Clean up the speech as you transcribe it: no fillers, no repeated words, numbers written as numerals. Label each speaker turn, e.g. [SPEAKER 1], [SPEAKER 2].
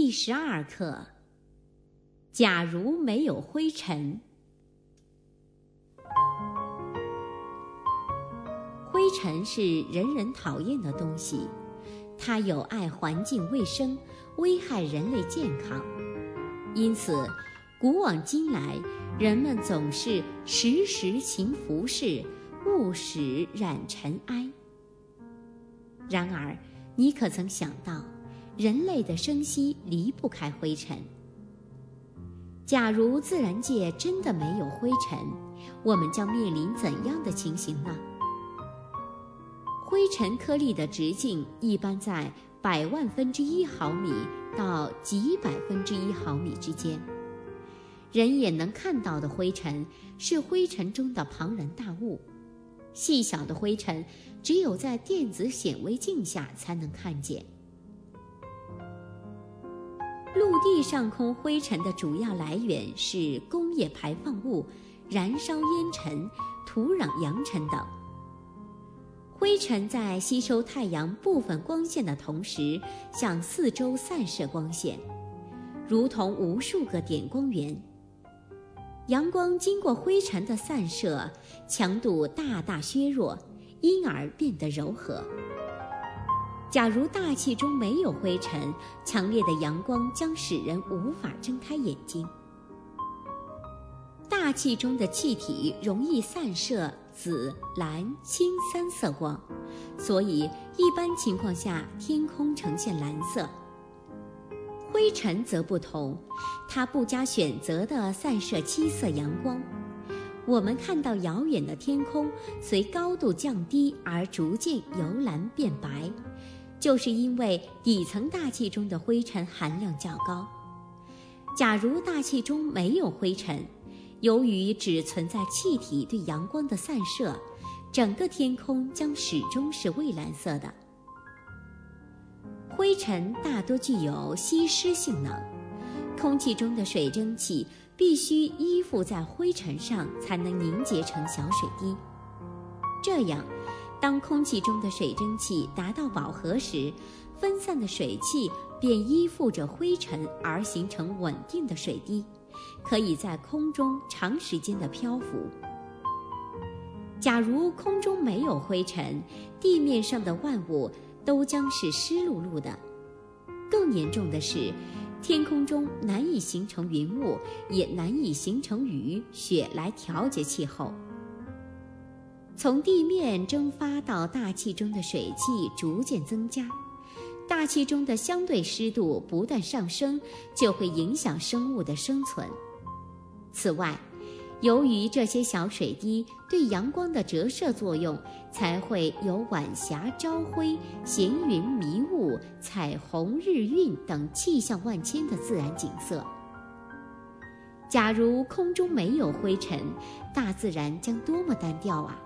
[SPEAKER 1] 第12课，假如没有灰尘。灰尘是人人讨厌的东西，它有碍环境卫生，危害人类健康。因此，古往今来，人们总是时时勤拂拭，勿使染尘埃。然而，你可曾想到，人类的生息离不开灰尘。假如自然界真的没有灰尘，我们将面临怎样的情形呢？灰尘颗粒的直径一般在100万分之1毫米到几百分之1毫米之间。人眼能看到的灰尘是灰尘中的庞然大物，细小的灰尘只有在电子显微镜下才能看见。陆地上空灰尘的主要来源是工业排放物、燃烧烟尘、土壤扬尘等。灰尘在吸收太阳部分光线的同时，向四周散射光线，如同无数个点光源。阳光经过灰尘的散射，强度大大削弱，因而变得柔和。假如大气中没有灰尘，强烈的阳光将使人无法睁开眼睛。大气中的气体容易散射紫、蓝、青3色光，所以一般情况下天空呈现蓝色。灰尘则不同，它不加选择地散射7色阳光。我们看到遥远的天空随高度降低而逐渐由蓝变白，就是因为底层大气中的灰尘含量较高。假如大气中没有灰尘，由于只存在气体对阳光的散射，整个天空将始终是蔚蓝色的。灰尘大多具有吸湿性能，空气中的水蒸气必须依附在灰尘上才能凝结成小水滴。这样，当空气中的水蒸气达到饱和时，分散的水汽便依附着灰尘而形成稳定的水滴，可以在空中长时间的漂浮。假如空中没有灰尘，地面上的万物都将是湿漉漉的。更严重的是，天空中难以形成云雾，也难以形成雨雪来调节气候。从地面蒸发到大气中的水汽逐渐增加，大气中的相对湿度不断上升，就会影响生物的生存。此外，由于这些小水滴对阳光的折射作用，才会有晚霞、朝晖、闲云、迷雾、彩虹、日晕等气象万千的自然景色。假如空中没有灰尘，大自然将多么单调啊！